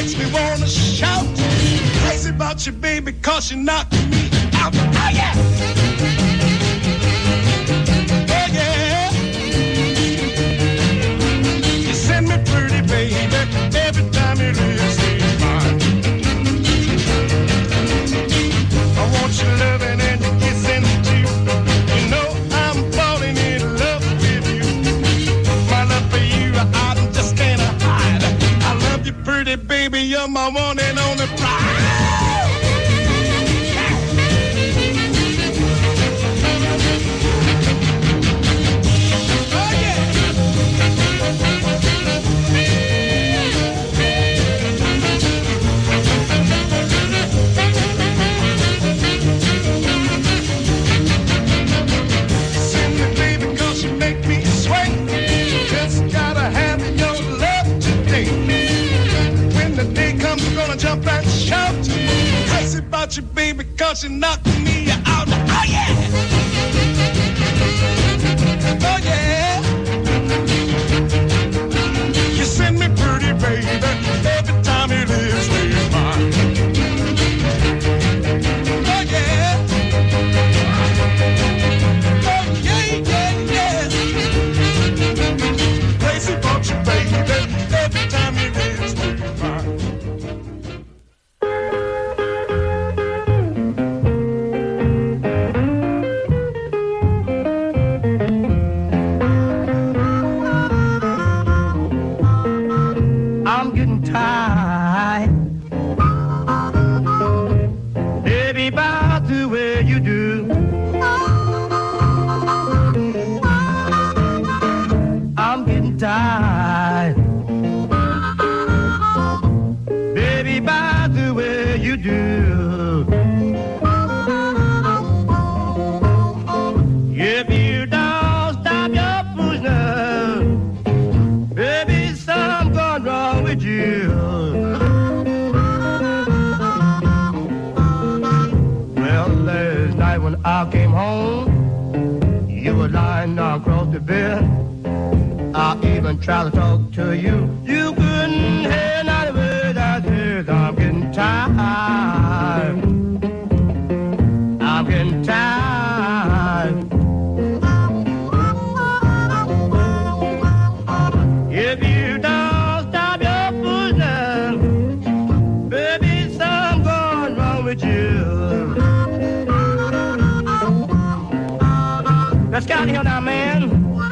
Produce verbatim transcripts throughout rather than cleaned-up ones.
makes me wanna shout. Crazy about you, baby, cause you knocked me out. Oh yeah! Oh yeah! You send me pretty, baby, every time you leave me mine. I want you loving and you kissing too. You know I'm falling in love with you. My love for you, I just can't hide. I love you pretty, baby, you're my one and only pride. Jump and shout, crazy about you, baby, cause you knocked me out. Oh yeah, oh yeah. You send me pretty, baby, every time you leave me mine. Oh yeah, oh yeah, yeah, yeah. Crazy about you, baby, every time you leave me mine. Try to talk to you, you couldn't hear not a word I said. I'm getting tired, I'm getting tired. If you don't stop your foolishness, baby, something's going wrong with you. Let's get out of here now, man.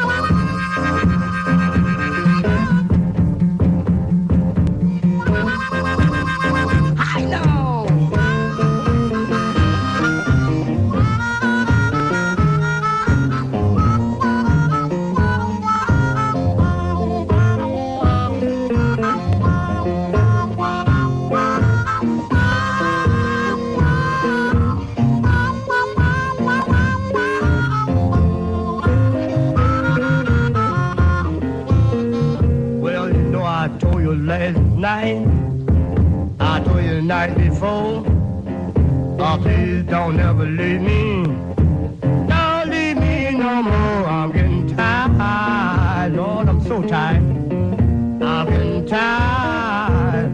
Night, I told you the night before. Oh, please don't ever leave me. Don't leave me no more. I'm getting tired, Lord, I'm so tired. I'm getting tired.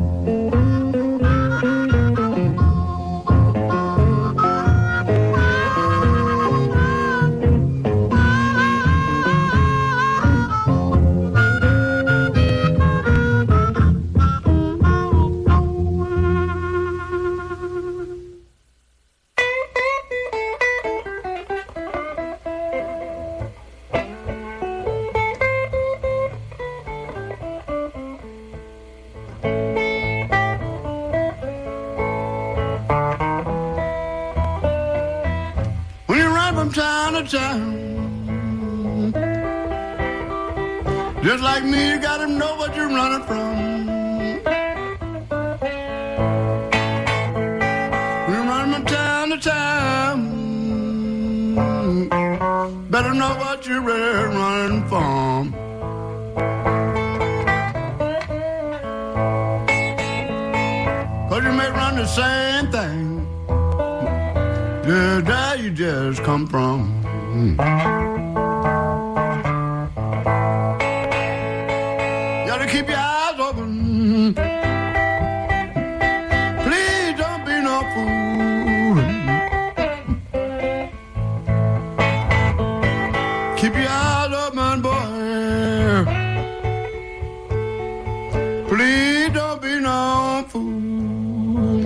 Just like me, you gotta know what you're running from. We're running from town to town. Better know what you're really running from. Cause you may run the same thing. Yeah, there you just come from. Mm. Keep your eyes open. Keep your eyes open, boy. Please don't be no fool.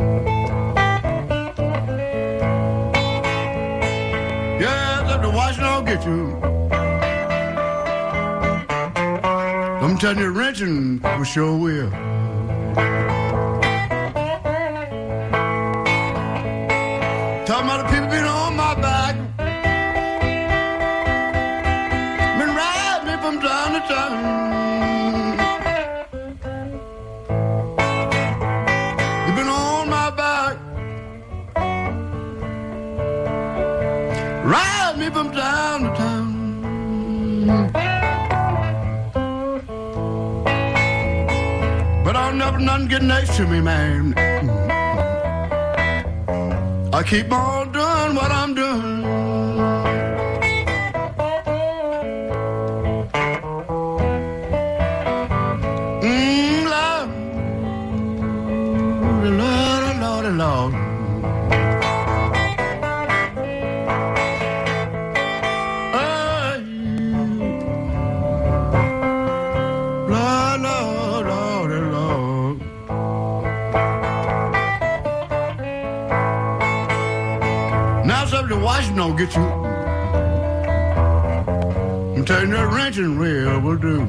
Yes, if the watch don't get you, I'm telling you, wrenching for sure will. Talking about the people been on my back, been riding me from time to time. You've been on my back, riding me from time to time. But I'll never nothing get next to me, man. I keep on doing what I'm doing. Mm, Lord, Lord, Lord, Lord. Hey, Lord, Lord, Lord, Lord. Now something to Washington don't get you. I'm telling you that wrenching wheel will do.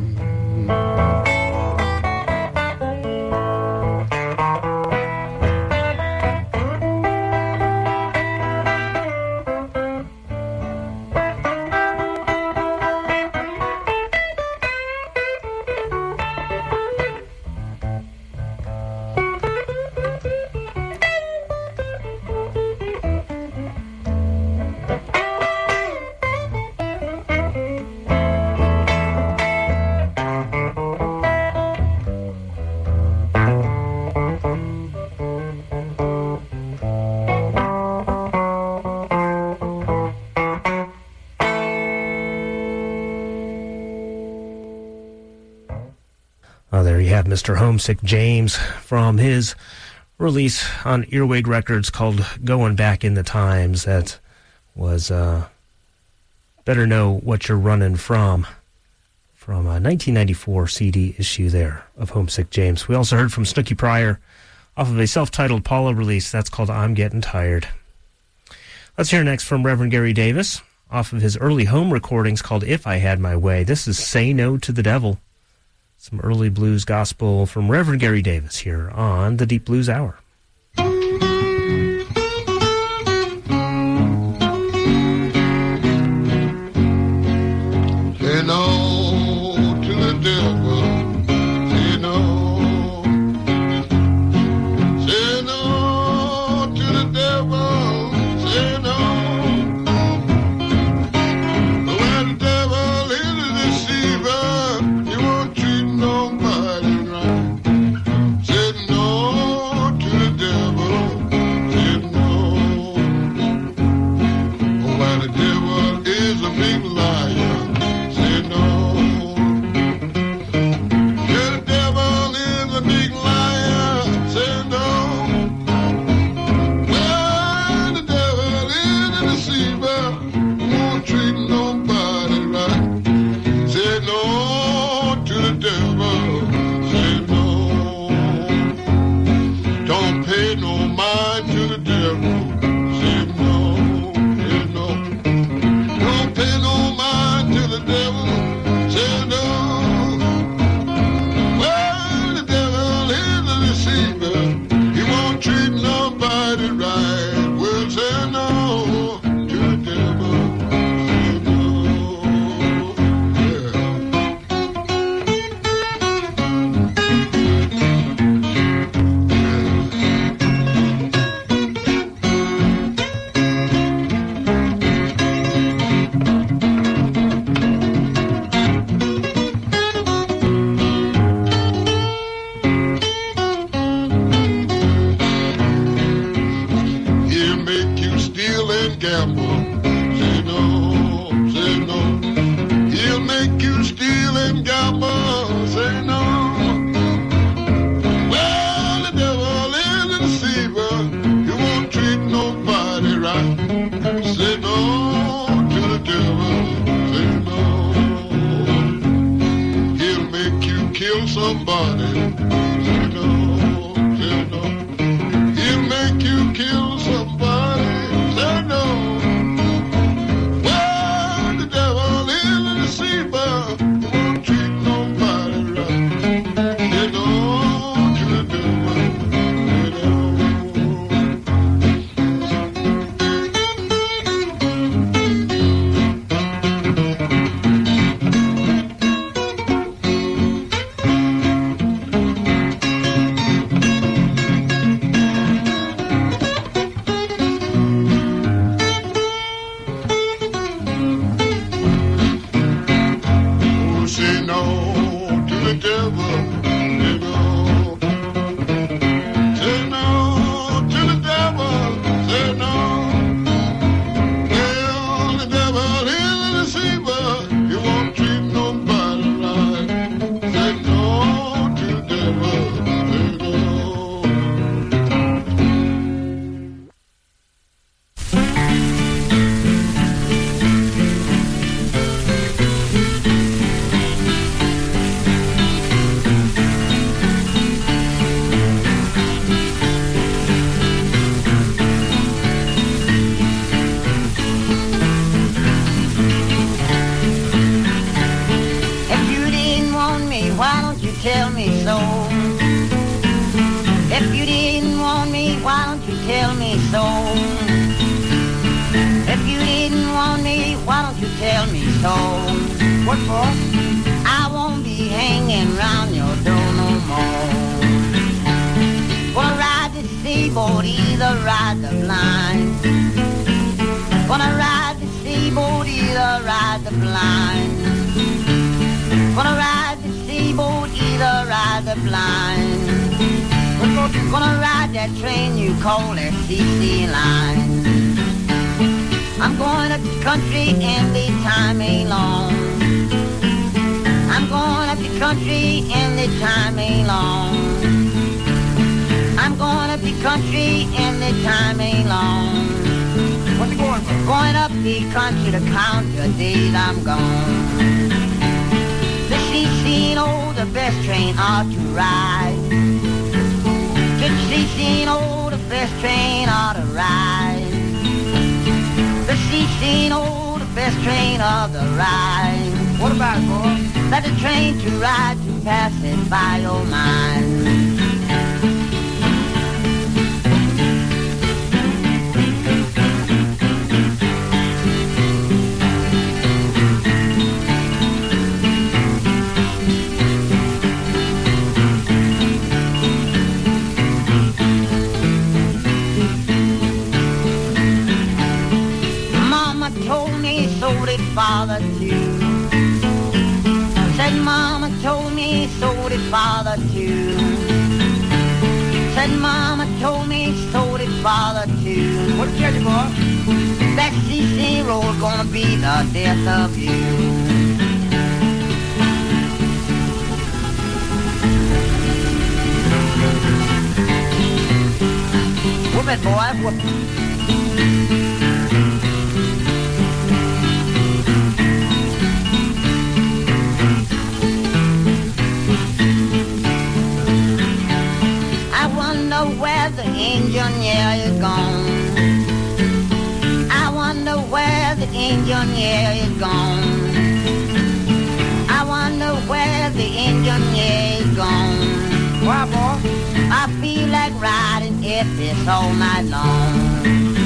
Mister Homesick James from his release on Earwig Records called Going Back in the Times. That was uh, Better Know What You're Running From, from a nineteen ninety-four C D issue there of Homesick James. We also heard from Snooky Pryor off of a self-titled Paula release. That's called I'm Getting Tired. Let's hear next from Reverend Gary Davis off of his early home recordings called If I Had My Way. This is Say No to the Devil. Some early blues gospel from Reverend Gary Davis here on the Deep Blues Hour. Say no to the devil. Say no. Say no to the devil. Say no. When the devil is a deceiver, he won't treat nobody right. Say no to the somebody. Say no, say no. He'll make you kill somebody. Say no. Well, the devil is a deceiver. Won't treat nobody right. Say no to the devil. Say no. Say no to the devil, say no. Say no to the devil, say no. Well, the devil is a deceiver, he won't treat nobody right. Say no to the devil, say no. If you didn't want me, why don't you tell me so? If you didn't want me, why don't you tell me so? If you didn't want me, why don't you tell me so? What for? I won't be hanging round your door no more. Gonna ride the seaboard, either ride the blind. Gonna ride the seaboard, either ride the blind. Gonna ride the seaboard, either ride the blind. Gonna ride that train you call that C C line. I'm going up the country and the time ain't long. I'm going up the country and the time ain't long. I'm going up the country and the time ain't long. What's you going for? Going up the country to count the days I'm gone. The C C, oh, the best train ought to ride. The C C, oh, the best train ought to ride. The C C, oh, the best train of the ride. What about it, boy? Let the train to ride to pass it by your mind. Told me so did Father too. Said Mama told me so did Father too. Said Mama told me so did Father too. What did you tell you, boy? That C C road gonna be the death of you. Whoop it, boy, whoop it. Where the engineer is gone. I wonder where the engineer is gone. I wonder where the engineer is gone. Why, boy? I feel like riding if it's all night long.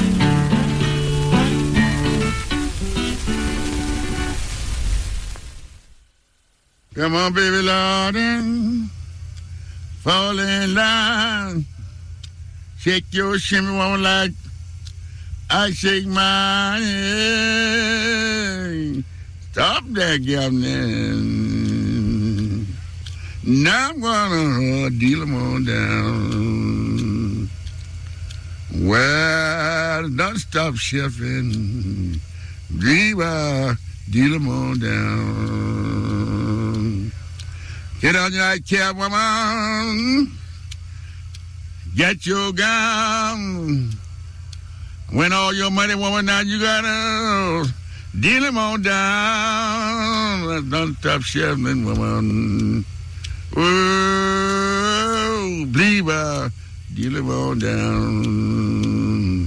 Come on, baby, Lord, and fall in line. Shake your shimmy woman like I shake mine. Stop that gambling. Now I'm gonna deal them on down. Well, don't stop shuffling. Dreamer, deal them on down. Get on your cab, woman. Get your gun. Win all your money, woman. Now you gotta deal them on down. Don't stop shuffling, woman. Oh, believe I deal him on down.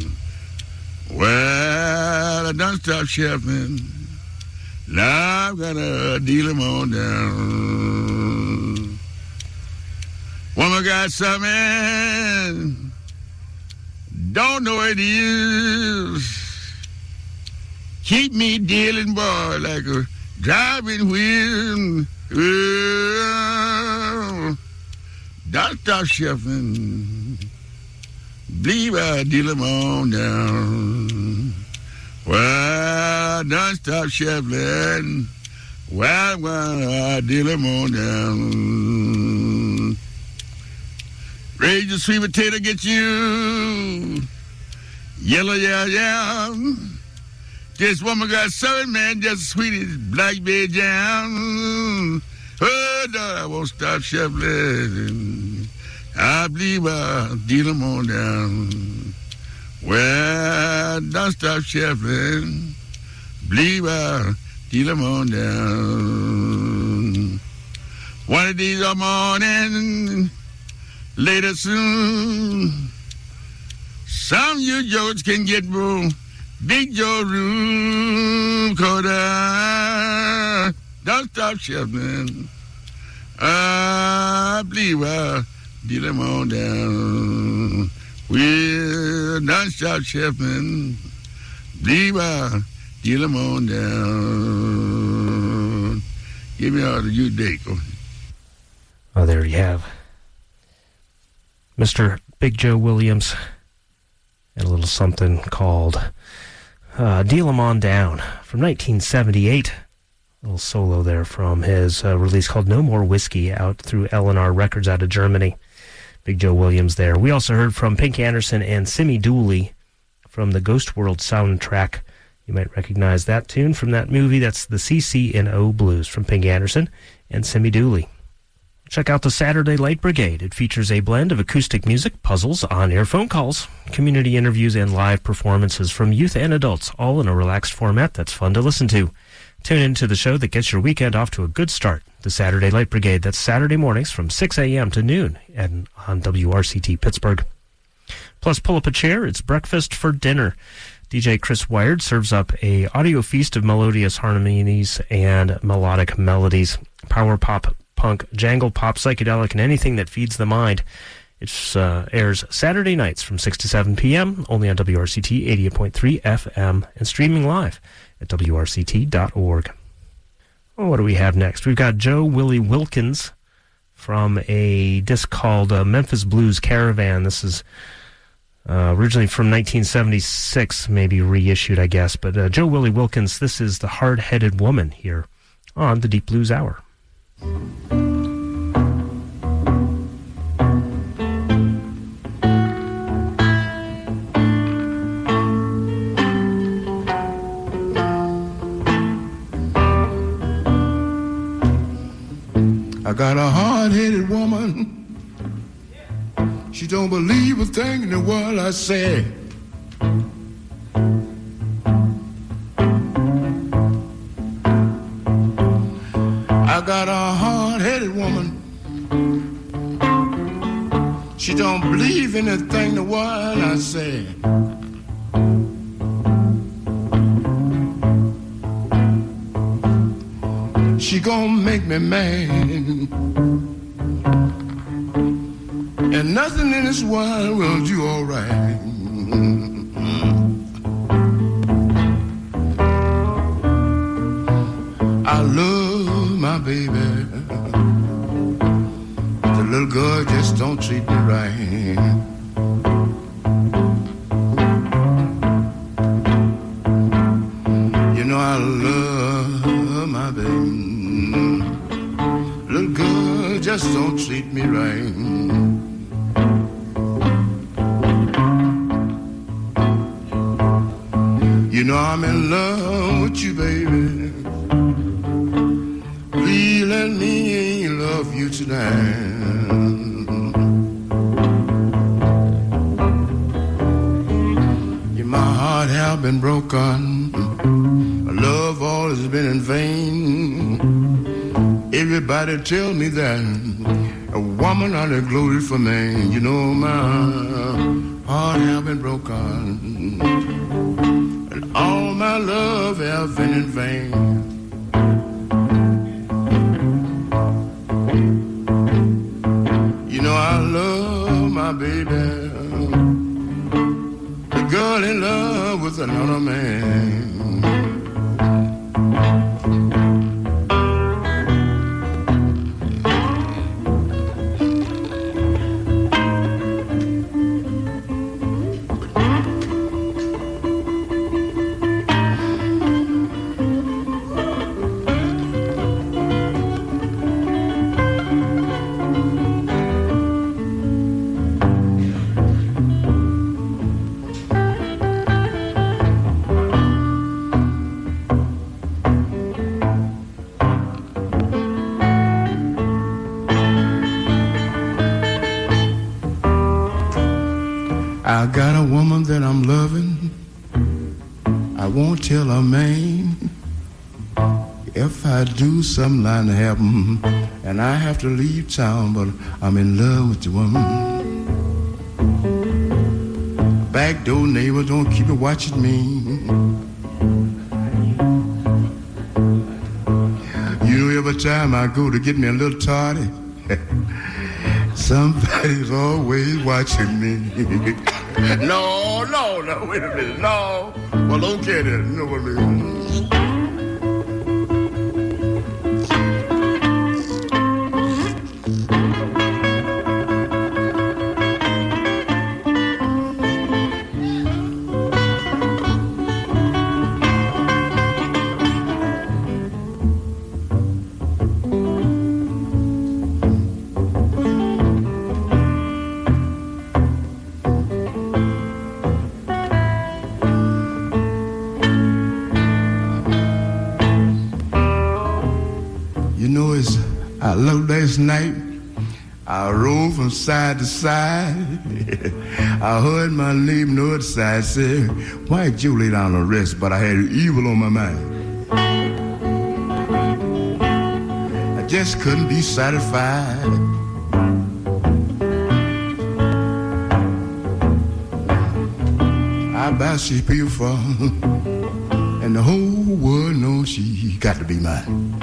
Well, I done stopped shopping. Now I'm gonna deal him on down. Woman got something, don't know what it is. Keep me dealing, boy, like a driving wheel. Oh, don't stop shuffling. Believe I deal him on down. Well, don't stop shuffling. Well, well, I deal him on down. Raise your sweet potato, get you. Yellow, yeah, yeah. This woman got something, man, just as sweet as blackberry jam. Oh, no, I won't stop shuffling. I believe I'll deal them on down. Well, don't stop shuffling. Believe I'll deal them on down. One of these are morning, later soon. Some of you jokes can get more. Big Joe room, cause I don't stop shuffling. I believe I'll deal them on down. Well, don't stop shuffling. Believe I'll deal them on down. Give me all the you day. Oh, there you have Mister Big Joe Williams and a little something called Uh, Deal 'Em On Down from nineteen seventy-eight. A little solo there from his uh, release called No More Whiskey, out through L and R Records out of Germany. Big Joe Williams there. We also heard from Pink Anderson and Simi Dooley from the Ghost World soundtrack. You might recognize that tune from that movie. That's the C C and O Blues from Pink Anderson and Simi Dooley. Check out the Saturday Light Brigade. It features a blend of acoustic music, puzzles, on-air phone calls, community interviews, and live performances from youth and adults, all in a relaxed format that's fun to listen to. Tune into the show that gets your weekend off to a good start. The Saturday Light Brigade. That's Saturday mornings from six a.m. to noon and on W R C T Pittsburgh. Plus, pull up a chair. It's breakfast for dinner. D J Chris Wired serves up a audio feast of melodious harmonies and melodic melodies. Power pop, punk, jangle pop, psychedelic, and anything that feeds the mind. It uh, airs Saturday nights from six to seven p.m. only on W R C T eighty-eight point three F M and streaming live at W R C T dot org. Well, what do we have next? We've got Joe Willie Wilkins from a disc called uh, Memphis Blues Caravan. This is uh, originally from nineteen seventy-six, maybe reissued, I guess. But uh, Joe Willie Wilkins, this is The Hard-Headed Woman here on the Deep Blues Hour. I got a hard-headed woman. She don't believe a thing in the world I say. I got a hard-headed woman. She don't believe in a thing the world I say. She gon' make me mad, and nothing in this world will do all right. I love my baby, the little girl just don't treat me right. You know I love my baby, little girl just don't treat me right. You know I'm in love with you, baby. Please let me love you tonight. Yeah, my heart have been broken. My love all has been in vain. Everybody tell me that a woman ought to glory for me. You know my heart have been broken, and all my love have been in vain. You know I love my baby, the girl in love with another man. I got a woman that I'm loving. I won't tell her man. If I do, something like to happen, and I have to leave town, but I'm in love with the woman. Back door neighbor don't keep it watching me. You know, every time I go to get me a little tardy, somebody's always watching me. No, no, no, wait a minute, no. Well, okay then, you know what I mean. I love last night. I rode from side to side. I heard my name on the other side say, why did you lay down and rest? But I had evil on my mind. I just couldn't be satisfied. I buy she's beautiful, and the whole world knows she got to be mine.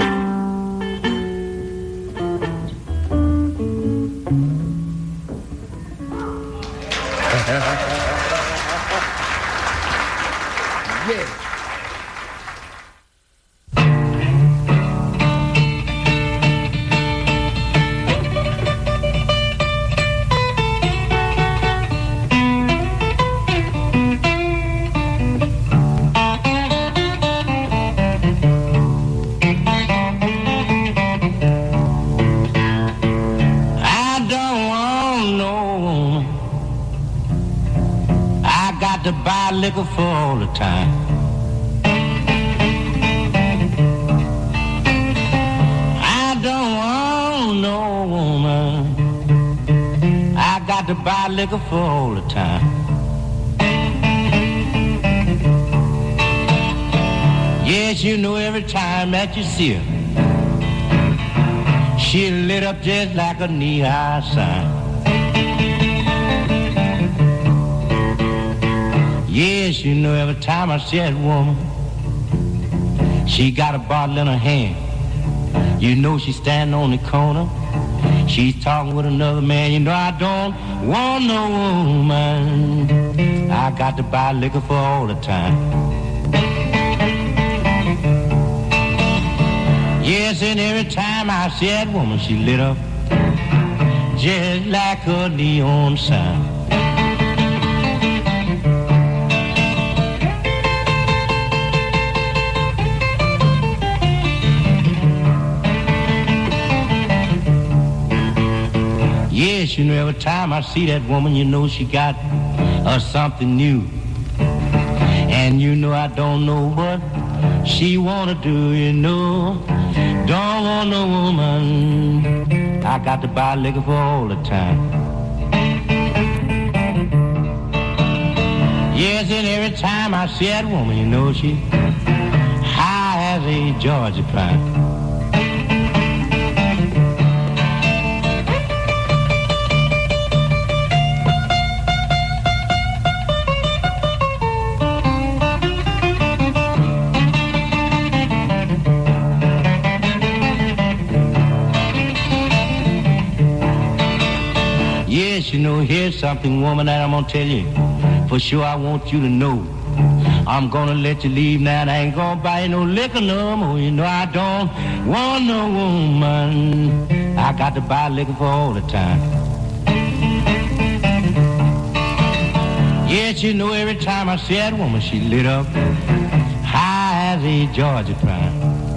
Liquor for all the time. I don't want no woman. I got to buy liquor for all the time. Yes, you know every time that you see her, she lit up just like a neon sign. Yes, you know every time I see that woman, she got a bottle in her hand. You know she's standing on the corner, she's talking with another man. You know I don't want no woman. I got to buy liquor for all the time. Yes, and every time I see that woman, she lit up just like a neon sign. Yes, you know, every time I see that woman, you know she got uh, something new. And you know I don't know what she wanna do, you know. Don't want no woman. I got to buy liquor for all the time. Yes, and every time I see that woman, you know she high as a Georgia pine. Yes, you know, here's something, woman, that I'm gonna tell you. For sure, I want you to know. I'm gonna let you leave now, and I ain't gonna buy you no liquor no more. You know, I don't want no woman. I got to buy liquor for all the time. Yes, you know, every time I see that woman, she lit up high as a Georgia pine.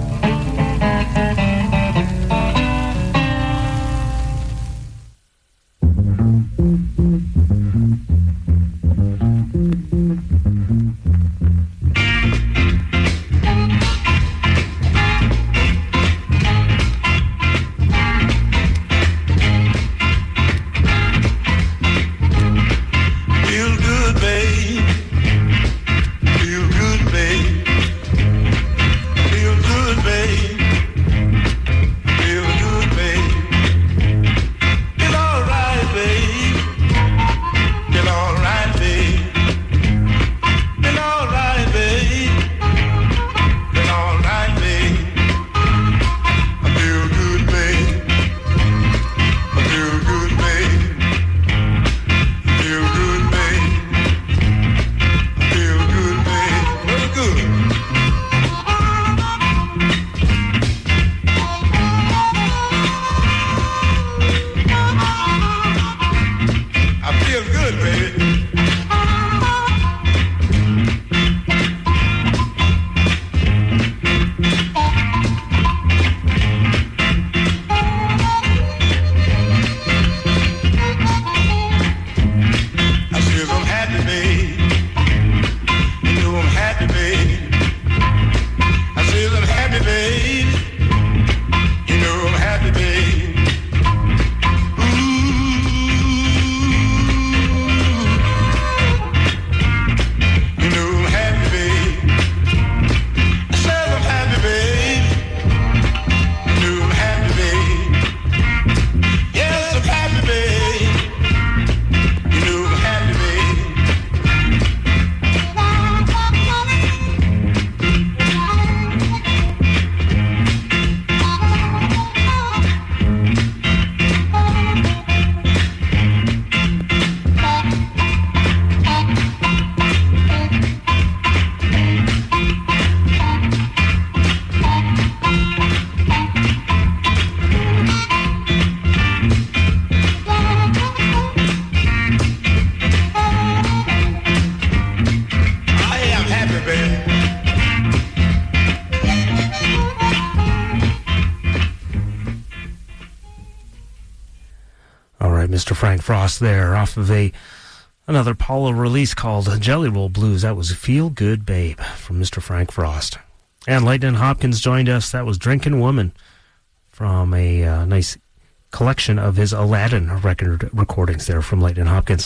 Mister Frank Frost there, off of a another Paula release called Jelly Roll Blues. That was Feel Good Babe from Mister Frank Frost. And Lightnin' Hopkins joined us. That was Drinkin' Woman from a uh, nice collection of his Aladdin record recordings there from Lightnin' Hopkins.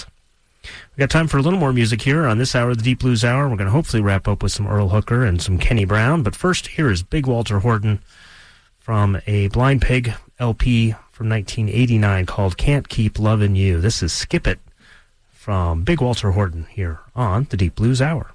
We got time for a little more music here on this hour of the Deep Blues Hour. We're going to hopefully wrap up with some Earl Hooker and some Kenny Brown. But first, here is Big Walter Horton from a Blind Pig L P from nineteen eighty-nine called Can't Keep Lovin' You. This is Skip It from Big Walter Horton here on the Deep Blues Hour.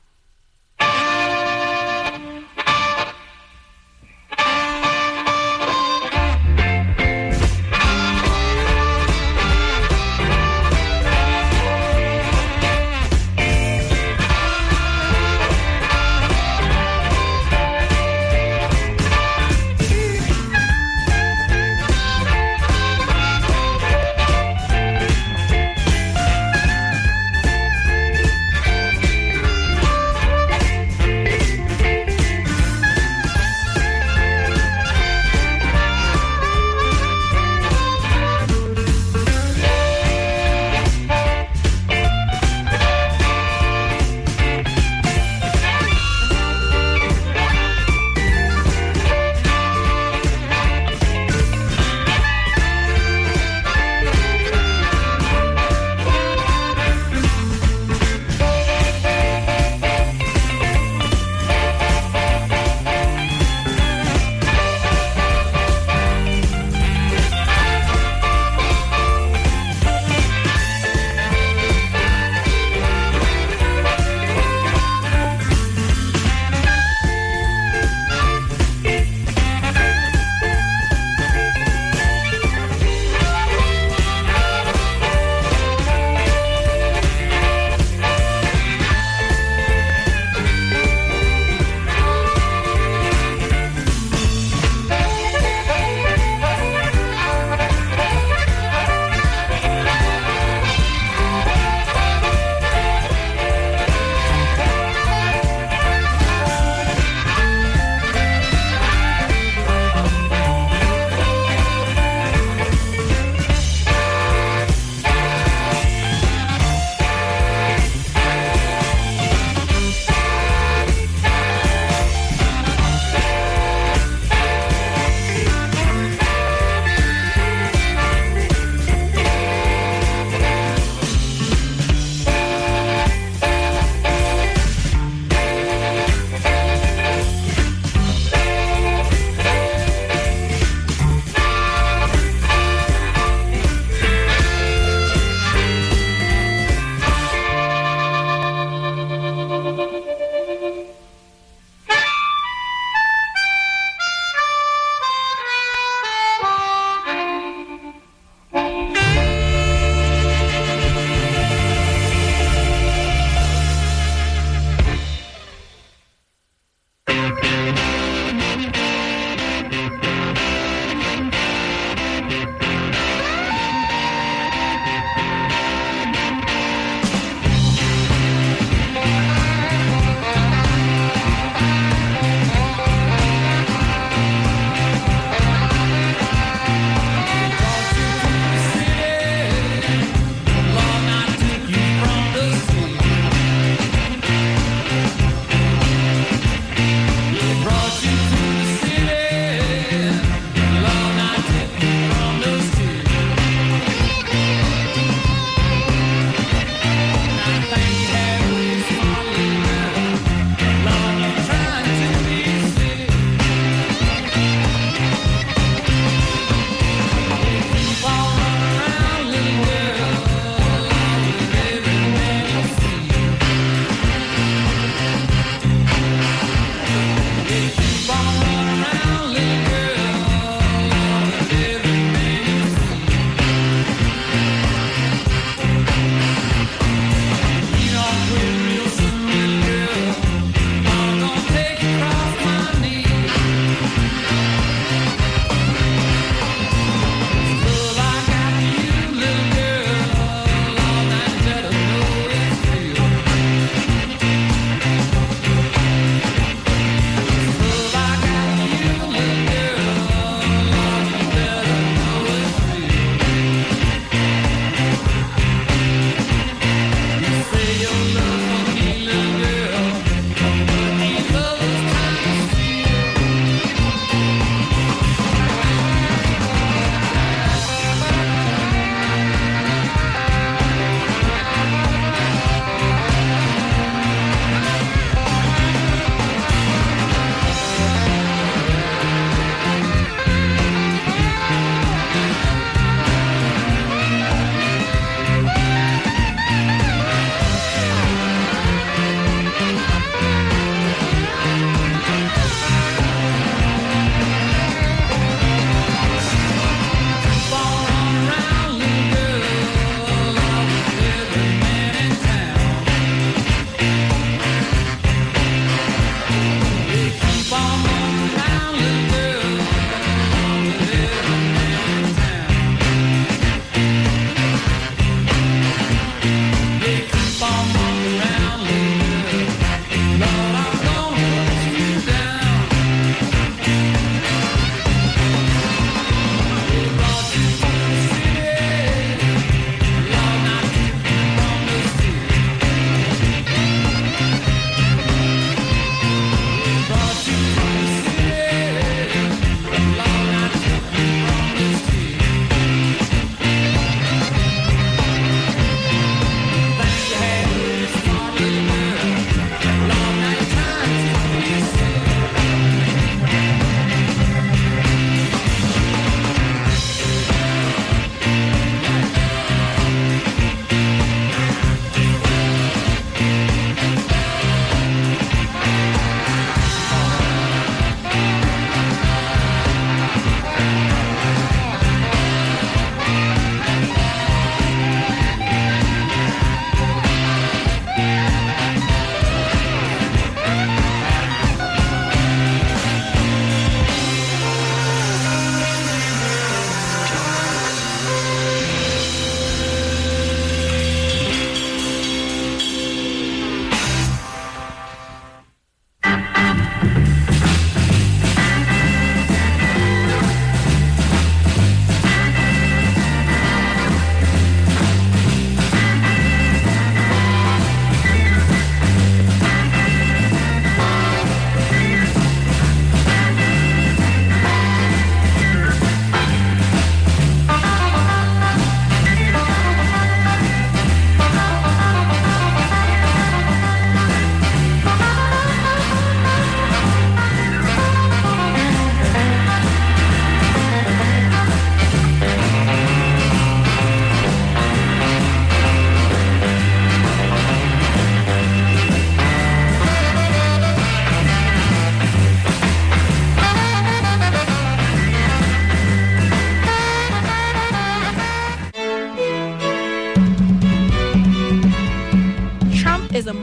Thank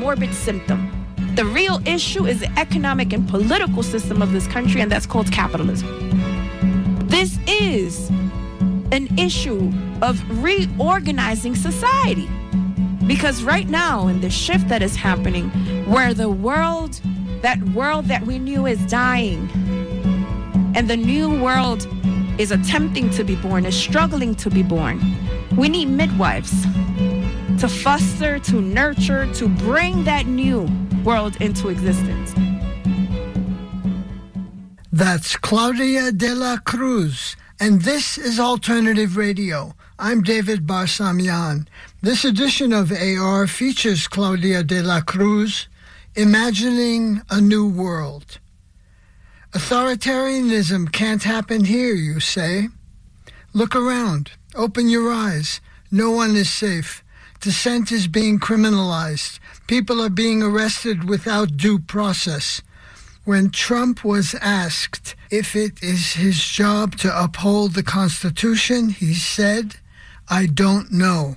morbid symptom. The real issue is the economic and political system of this country, and that's called capitalism. This is an issue of reorganizing society. Because right now, in the shift that is happening, where the world, that world that we knew is dying, and the new world is attempting to be born, is struggling to be born, we need midwives to foster, to nurture, to bring that new world into existence. That's Claudia de la Cruz, and this is Alternative Radio. I'm David Barsamian. This edition of A R features Claudia de la Cruz, Imagining a New World. Authoritarianism can't happen here, you say? Look around. Open your eyes. No one is safe. Dissent is being criminalized. People are being arrested without due process. When Trump was asked if it is his job to uphold the Constitution, he said, "I don't know."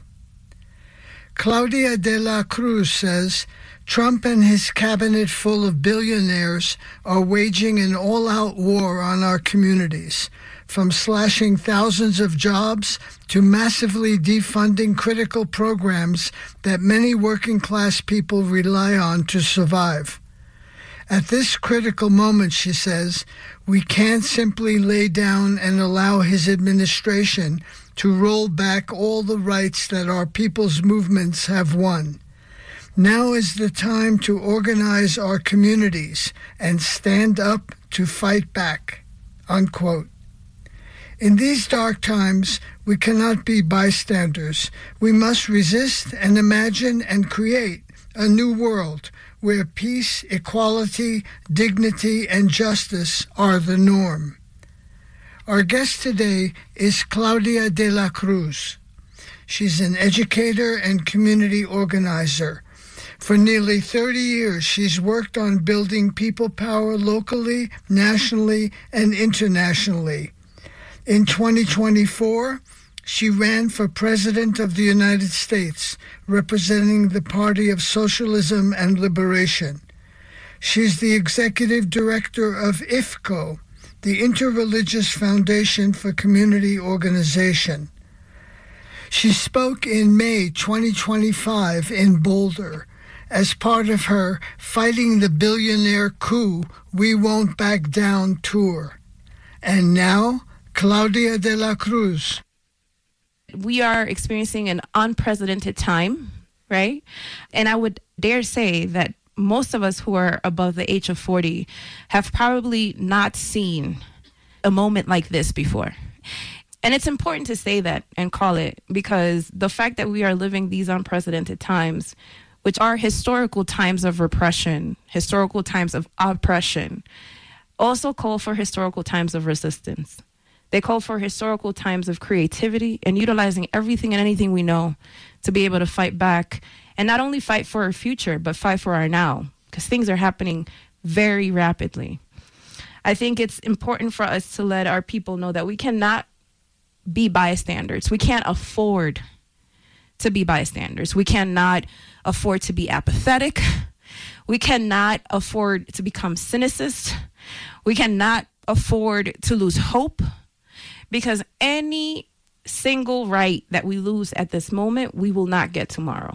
Claudia de la Cruz says, Trump and his cabinet full of billionaires are waging an all-out war on our communities, from slashing thousands of jobs to massively defunding critical programs that many working-class people rely on to survive. At this critical moment, she says, we can't simply lay down and allow his administration to roll back all the rights that our people's movements have won. Now is the time to organize our communities and stand up to fight back, unquote. In these dark times, we cannot be bystanders. We must resist and imagine and create a new world where peace, equality, dignity, and justice are the norm. Our guest today is Claudia de la Cruz. She's an educator and community organizer. For nearly thirty years, she's worked on building people power locally, nationally, and internationally. In twenty twenty-four, she ran for President of the United States, representing the Party of Socialism and Liberation. She's the executive director of I F C O, the Interreligious Foundation for Community Organization. She spoke in May twenty twenty-five in Boulder as part of her Fighting the Billionaire Coup, We Won't Back Down tour. And now, Claudia de la Cruz. We are experiencing an unprecedented time, right? And I would dare say that most of us who are above the age of forty have probably not seen a moment like this before. And it's important to say that and call it, because the fact that we are living these unprecedented times, which are historical times of repression, historical times of oppression, also call for historical times of resistance. They call for historical times of creativity and utilizing everything and anything we know to be able to fight back, and not only fight for our future, but fight for our now, because things are happening very rapidly. I think it's important for us to let our people know that we cannot be bystanders. We can't afford to be bystanders. We cannot afford to be apathetic. We cannot afford to become cynicists. We cannot afford to lose hope, because any single right that we lose at this moment, we will not get tomorrow.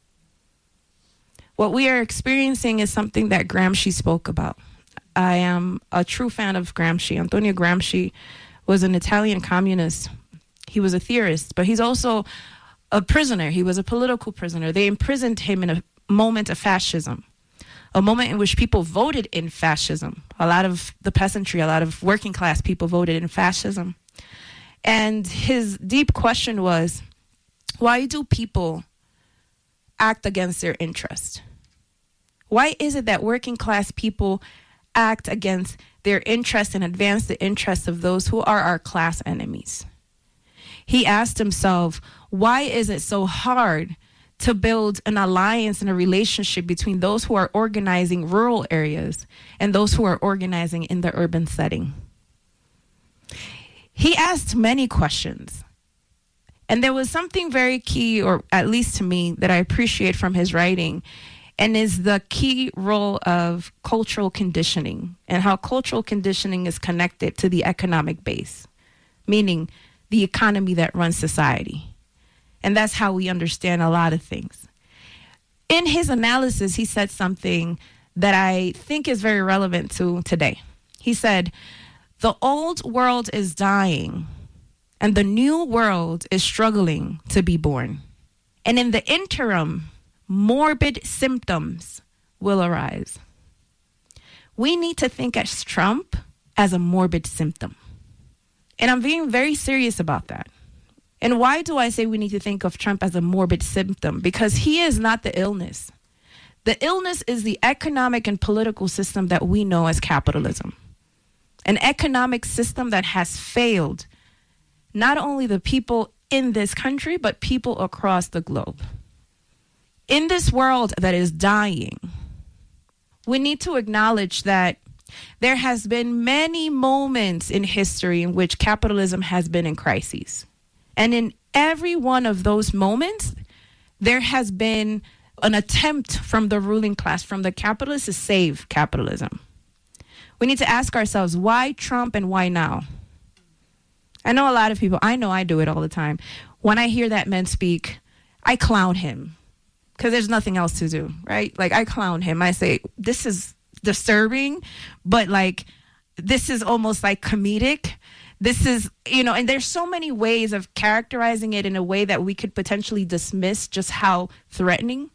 What we are experiencing is something that Gramsci spoke about. I am a true fan of Gramsci. Antonio Gramsci was an Italian communist. He was a theorist, but he's also a prisoner. He was a political prisoner. They imprisoned him in a moment of fascism, a moment in which people voted in fascism. A lot of the peasantry, a lot of working class people voted in fascism. And his deep question was, why do people act against their interest? Why is it that working class people act against their interests and advance the interests of those who are our class enemies? He asked himself, why is it so hard to build an alliance and a relationship between those who are organizing rural areas and those who are organizing in the urban setting? He asked many questions. And there was something very key, or at least to me, that I appreciate from his writing, and is the key role of cultural conditioning and how cultural conditioning is connected to the economic base, meaning the economy that runs society. And that's how we understand a lot of things. In his analysis, he said something that I think is very relevant to today. He said, the old world is dying and the new world is struggling to be born. And in the interim, morbid symptoms will arise. We need to think of Trump as a morbid symptom. And I'm being very serious about that. And why do I say we need to think of Trump as a morbid symptom? Because he is not the illness. The illness is the economic and political system that we know as capitalism. An economic system that has failed not only the people in this country, but people across the globe. In this world that is dying, we need to acknowledge that there has been many moments in history in which capitalism has been in crises. And in every one of those moments, there has been an attempt from the ruling class, from the capitalists, to save capitalism. We need to ask ourselves, why Trump and why now? I know a lot of people, I know I do it all the time. When I hear that man speak, I clown him because there's nothing else to do, right? Like, I clown him. I say, this is disturbing, but like, this is almost like comedic. This is, you know, and there's so many ways of characterizing it in a way that we could potentially dismiss just how threatening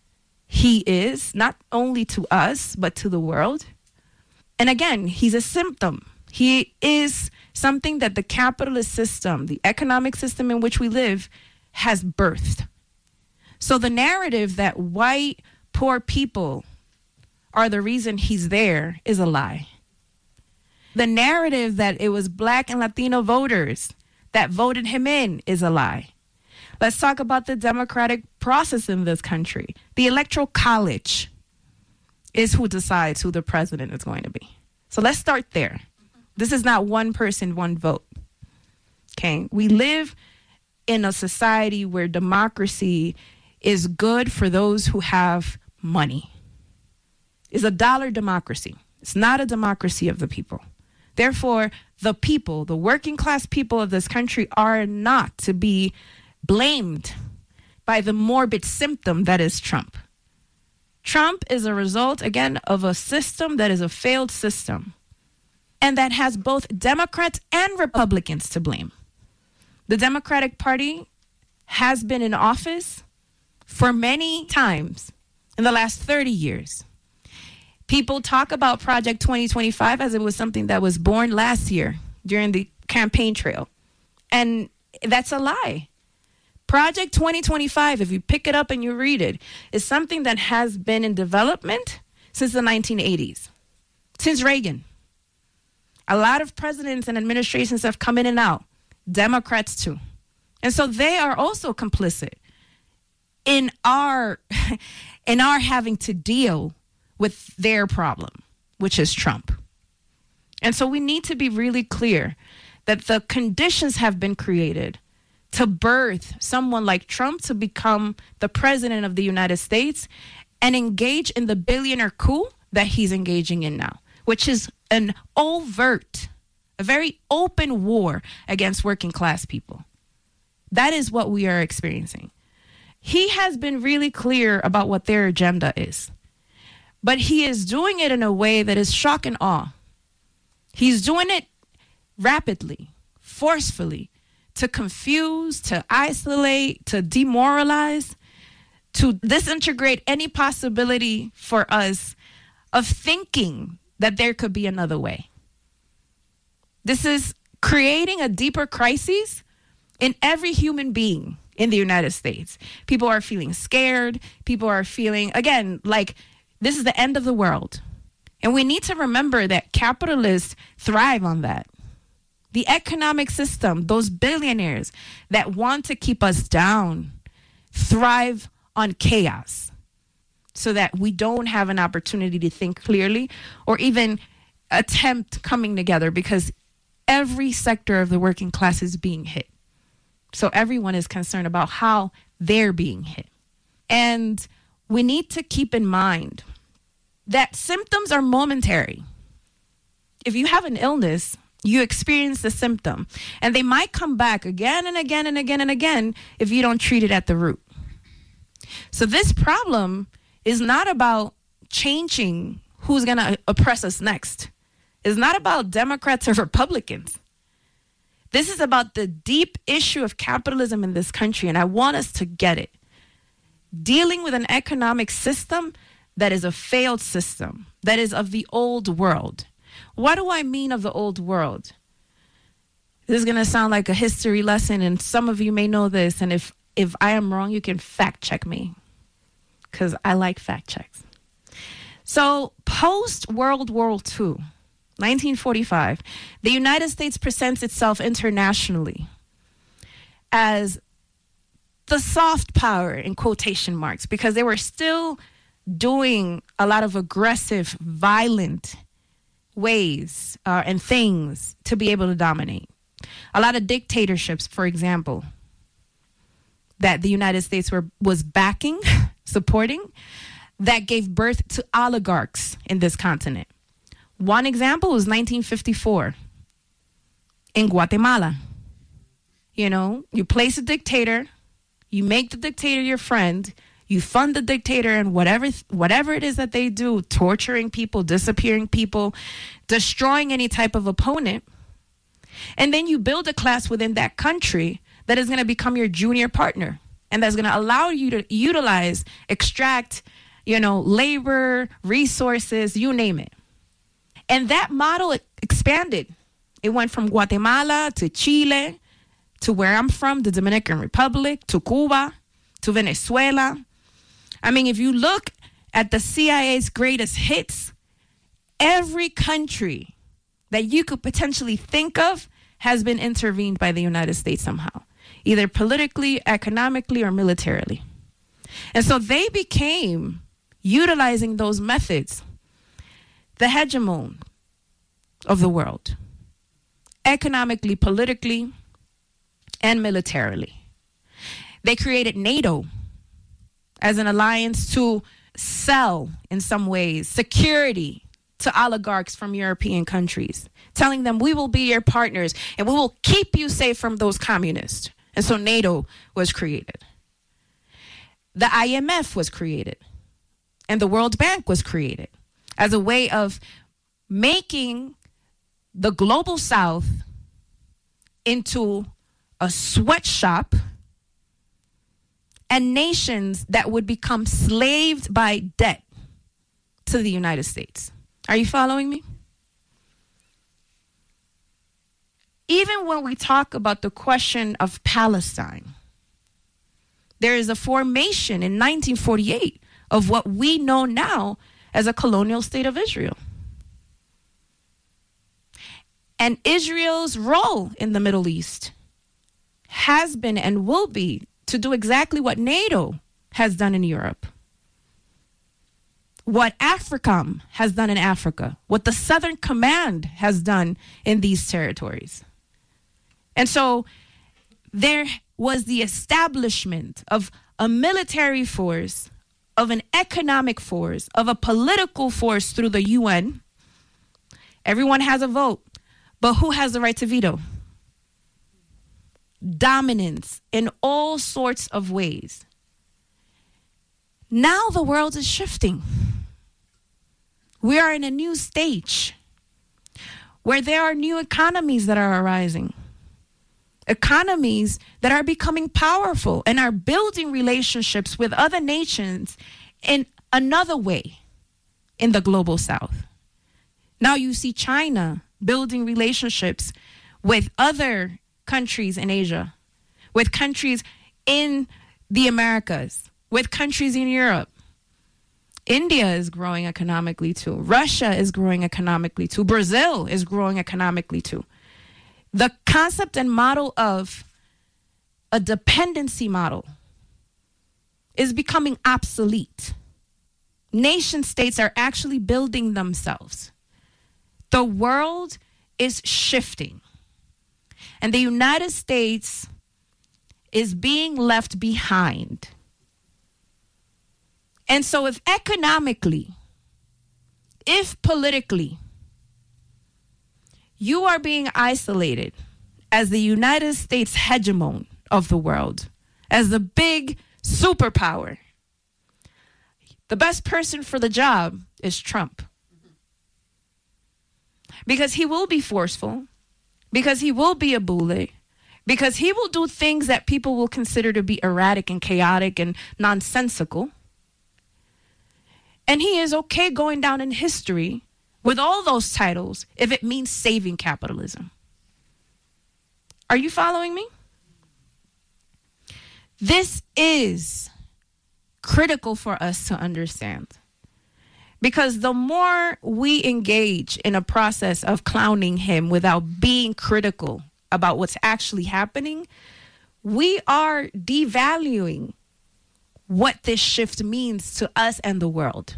he is, not only to us, but to the world. And again, he's a symptom. He is something that the capitalist system, the economic system in which we live, has birthed. So the narrative that white, poor people are the reason he's there is a lie. The narrative that it was black and Latino voters that voted him in is a lie. Let's talk about the democratic process in this country. The Electoral College is who decides who the president is going to be. So let's start there. This is not one person, one vote. Okay? We live in a society where democracy is good for those who have money. It's a dollar democracy. It's not a democracy of the people. Therefore, the people, the working class people of this country, are not to be blamed by the morbid symptom that is Trump. Trump is a result, again, of a system that is a failed system and that has both Democrats and Republicans to blame. The Democratic Party has been in office for many times in the last thirty years. People talk about Project twenty twenty-five as it was something that was born last year during the campaign trail. And that's a lie. Project twenty twenty-five, if you pick it up and you read it, is something that has been in development since the nineteen eighties, since Reagan. A lot of presidents and administrations have come in and out, Democrats too. And so they are also complicit in our, in our having to deal with their problem, which is Trump. And so we need to be really clear that the conditions have been created to birth someone like Trump to become the president of the United States and engage in the billionaire coup that he's engaging in now, which is an overt, a very open war against working class people. That is what we are experiencing. He has been really clear about what their agenda is. But he is doing it in a way that is shock and awe. He's doing it rapidly, forcefully, to confuse, to isolate, to demoralize, to disintegrate any possibility for us of thinking that there could be another way. This is creating a deeper crisis in every human being in the United States. People are feeling scared. People are feeling, again, like this is the end of the world. And we need to remember that capitalists thrive on that. The economic system, those billionaires that want to keep us down, thrive on chaos so that we don't have an opportunity to think clearly or even attempt coming together, because every sector of the working class is being hit. So everyone is concerned about how they're being hit. And we need to keep in mind that symptoms are momentary. If you have an illness, you experience the symptom, and they might come back again and again and again and again if you don't treat it at the root. So this problem is not about changing who's going to oppress us next. It's not about Democrats or Republicans. This is about the deep issue of capitalism in this country, and I want us to get it. Dealing with an economic system that is a failed system, that is of the old world. What do I mean of the old world? This is going to sound like a history lesson, and some of you may know this, and if, if I am wrong, you can fact check me, because I like fact checks. So post-World War Two, nineteen forty-five, the United States presents itself internationally as the soft power, in quotation marks, because they were still doing a lot of aggressive, violent ways uh, and things to be able to dominate. A lot of dictatorships, for example, that the United States were was backing, supporting, that gave birth to oligarchs in this continent. One example was nineteen fifty-four in Guatemala. You know, you place a dictator, you make the dictator your friend, you fund the dictator and whatever whatever it is that they do, torturing people, disappearing people, destroying any type of opponent. And then you build a class within that country that is going to become your junior partner, and that's going to allow you to utilize, extract, you know, labor, resources, you name it. And that model expanded. It went from Guatemala to Chile, to where I'm from, the Dominican Republic, to Cuba, to Venezuela. I mean, if you look at the C I A's greatest hits, every country that you could potentially think of has been intervened by the United States somehow, either politically, economically, or militarily. And so they became, utilizing those methods, the hegemon of the world, economically, politically, and militarily. They created NATO as an alliance to sell, in some ways, security to oligarchs from European countries, telling them we will be your partners and we will keep you safe from those communists. And so NATO was created. The I M F was created, and the World Bank was created as a way of making the global South into a sweatshop and nations that would become slaved by debt to the United States. Are you following me? Even when we talk about the question of Palestine, there is a formation in nineteen forty-eight of what we know now as a colonial state of Israel. And Israel's role in the Middle East has been and will be to do exactly what NATO has done in Europe, what AFRICOM has done in Africa, what the Southern Command has done in these territories. And so there was the establishment of a military force, of an economic force, of a political force through the U N. Everyone has a vote, but who has the right to veto? Dominance in all sorts of ways. Now the world is shifting. We are in a new stage where there are new economies that are arising. Economies that are becoming powerful and are building relationships with other nations in another way in the global South. Now you see China building relationships with other countries in Asia, with countries in the Americas, with countries in Europe. India is growing economically too. Russia is growing economically too. Brazil is growing economically too. The concept and model of a dependency model is becoming obsolete. Nation states are actually building themselves. The world is shifting. And the United States is being left behind. And so if economically, if politically, you are being isolated as the United States hegemon of the world, as the big superpower, the best person for the job is Trump. Because he will be forceful, because he will be a bully, because he will do things that people will consider to be erratic and chaotic and nonsensical. And he is okay going down in history with all those titles if it means saving capitalism. Are you following me? This is critical for us to understand. Because the more we engage in a process of clowning him without being critical about what's actually happening, we are devaluing what this shift means to us and the world.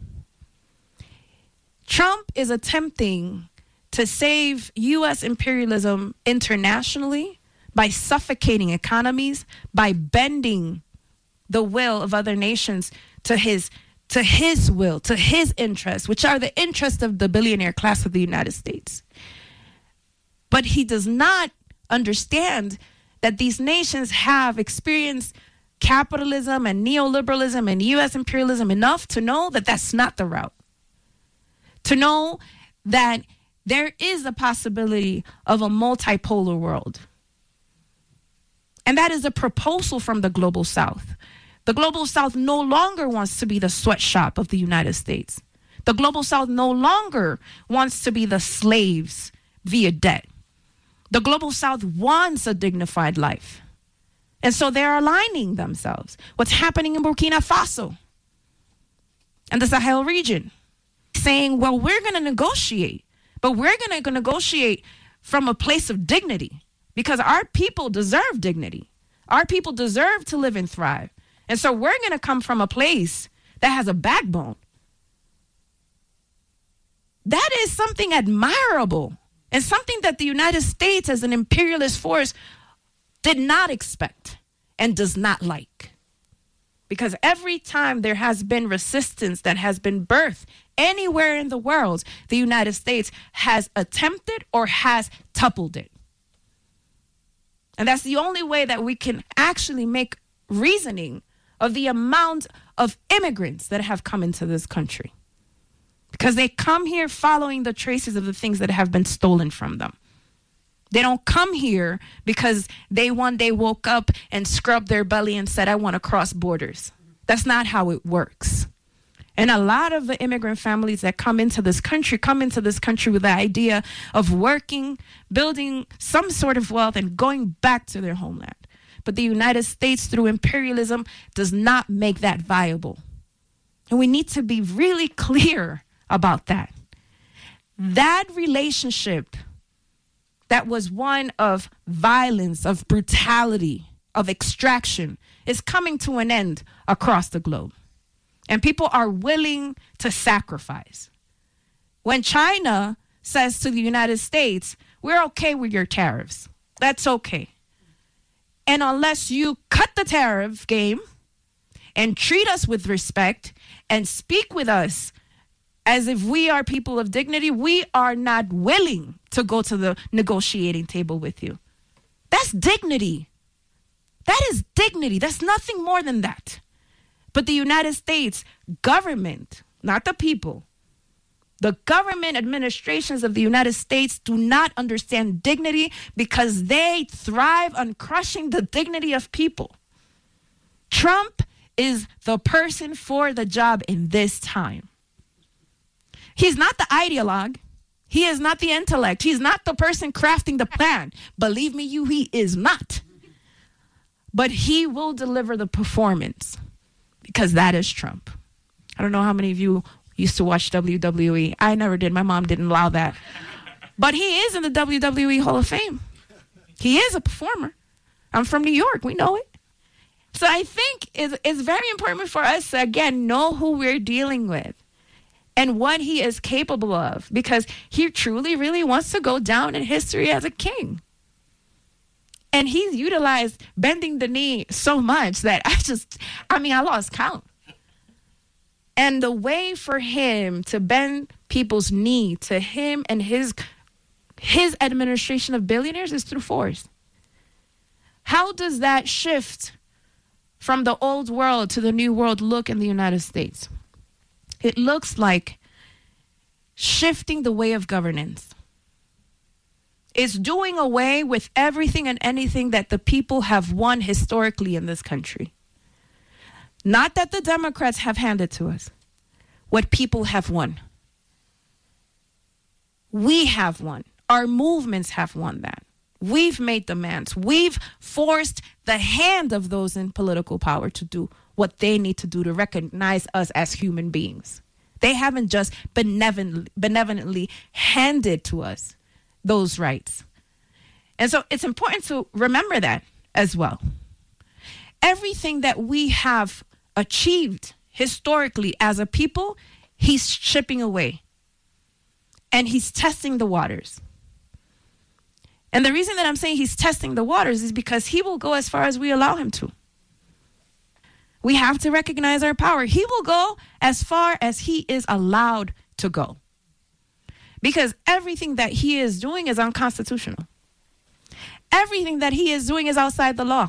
Trump is attempting to save U S imperialism internationally by suffocating economies, by bending the will of other nations to his to his will, to his interests, which are the interests of the billionaire class of the United States. But he does not understand that these nations have experienced capitalism and neoliberalism and U S imperialism enough to know that that's not the route. To know that there is a possibility of a multipolar world. And that is a proposal from the Global South. The Global South no longer wants to be the sweatshop of the United States. The Global South no longer wants to be the slaves via debt. The Global South wants a dignified life. And so they're aligning themselves. What's happening in Burkina Faso and the Sahel region, saying, well, we're going to negotiate, but we're going to negotiate from a place of dignity because our people deserve dignity. Our people deserve to live and thrive. And so we're going to come from a place that has a backbone. That is something admirable and something that the United States as an imperialist force did not expect and does not like. Because every time there has been resistance that has been birthed anywhere in the world, the United States has attempted or has toppled it. And that's the only way that we can actually make reasoning of the amount of immigrants that have come into this country. Because they come here following the traces of the things that have been stolen from them. They don't come here because they one day woke up and scrubbed their belly and said, I want to cross borders. That's not how it works. And a lot of the immigrant families that come into this country come into this country with the idea of working, building some sort of wealth, and going back to their homeland. But the United States, through imperialism, does not make that viable. And we need to be really clear about that. That relationship that was one of violence, of brutality, of extraction, is coming to an end across the globe. And people are willing to sacrifice. When China says to the United States, we're okay with your tariffs, that's okay. And unless you cut the tariff game and treat us with respect and speak with us as if we are people of dignity, we are not willing to go to the negotiating table with you. That's dignity. That is dignity. That's nothing more than that. But the United States government, not the people, the government administrations of the United States do not understand dignity because they thrive on crushing the dignity of people. Trump is the person for the job in this time. He's not the ideologue. He is not the intellect. He's not the person crafting the plan. Believe me, you, he is not. But he will deliver the performance because that is Trump. I don't know how many of you used to watch W W E. I never did. My mom didn't allow that. But he is in the W W E Hall of Fame. He is a performer. I'm from New York. We know it. So I think it's, it's very important for us to, again, know who we're dealing with and what he is capable of, because he truly, really wants to go down in history as a king. And he's utilized bending the knee so much that I just, I mean, I lost count. And the way for him to bend people's knee to him and his his administration of billionaires is through force. How does that shift from the old world to the new world look in the United States? It looks like shifting the way of governance. It's doing away with everything and anything that the people have won historically in this country. Not that the Democrats have handed to us. What people have won. We have won. Our movements have won that. We've made demands. We've forced the hand of those in political power to do what they need to do to recognize us as human beings. They haven't just benevolently, benevolently handed to us those rights. And so it's important to remember that as well. Everything that we have achieved historically as a people, he's chipping away. And he's testing the waters. And the reason that I'm saying he's testing the waters is because he will go as far as we allow him to. We have to recognize our power. He will go as far as he is allowed to go. Because everything that he is doing is unconstitutional. Everything that he is doing is outside the law.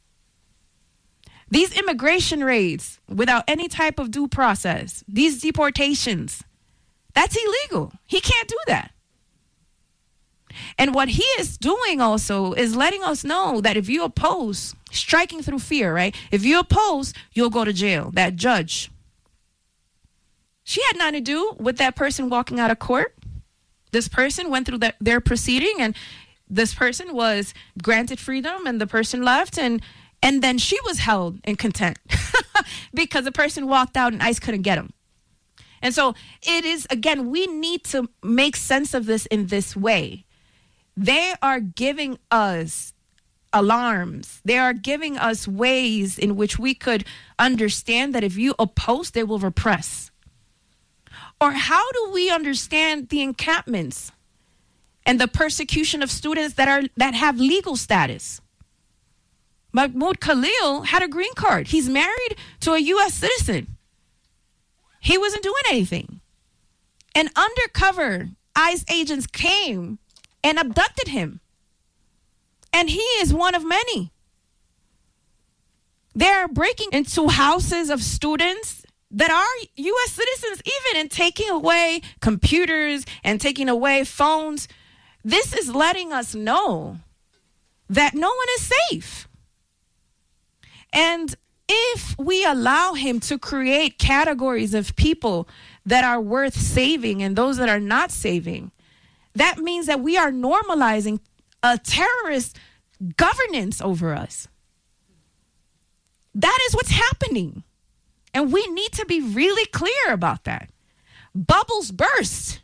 These immigration raids without any type of due process, these deportations, that's illegal. He can't do that. And what he is doing also is letting us know that if you oppose, striking through fear, right? If you oppose, you'll go to jail. That judge, she had nothing to do with that person walking out of court. This person went through the, their proceeding, and this person was granted freedom, and the person left, and and then she was held in contempt because the person walked out and ICE couldn't get him. And so it is, again, we need to make sense of this in this way. They are giving us alarms. They are giving us ways in which we could understand that if you oppose, they will repress. Or how do we understand the encampments and the persecution of students that are that have legal status? Mahmoud Khalil had a green card. He's married to a U S citizen. He wasn't doing anything. And undercover ICE agents came and abducted him. And he is one of many. They're breaking into houses of students that are U S citizens even, and taking away computers and taking away phones. This is letting us know that no one is safe. And if we allow him to create categories of people that are worth saving and those that are not saving, that means that we are normalizing a terrorist governance over us. That is what's happening. And we need to be really clear about that. Bubbles burst.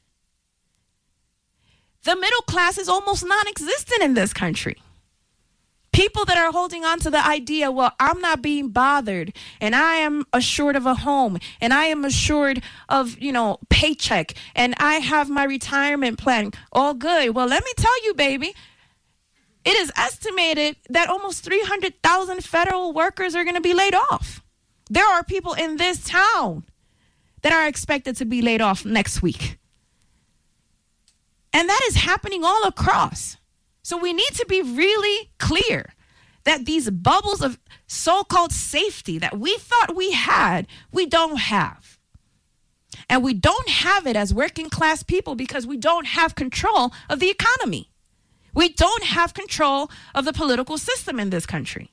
The middle class is almost non-existent in this country. People that are holding on to the idea, well, I'm not being bothered, and I am assured of a home, and I am assured of, you know, paycheck, and I have my retirement plan. All good. Well, let me tell you, baby, it is estimated that almost three hundred thousand federal workers are going to be laid off. There are people in this town that are expected to be laid off next week. And that is happening all across. So we need to be really clear that these bubbles of so-called safety that we thought we had, we don't have. And we don't have it as working class people because we don't have control of the economy. We don't have control of the political system in this country.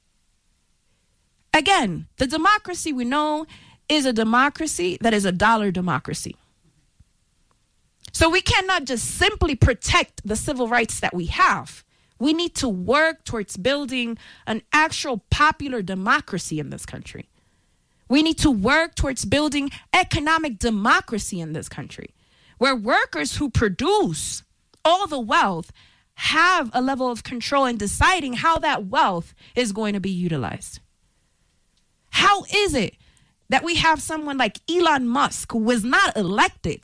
Again, the democracy we know is a democracy that is a dollar democracy. So we cannot just simply protect the civil rights that we have. We need to work towards building an actual popular democracy in this country. We need to work towards building economic democracy in this country, where workers who produce all the wealth have a level of control in deciding how that wealth is going to be utilized. How is it that we have someone like Elon Musk, who was not elected,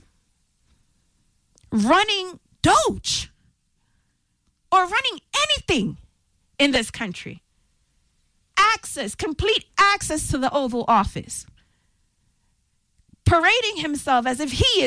running Doge or running anything in this country? Access, complete access to the Oval Office. parading himself as if he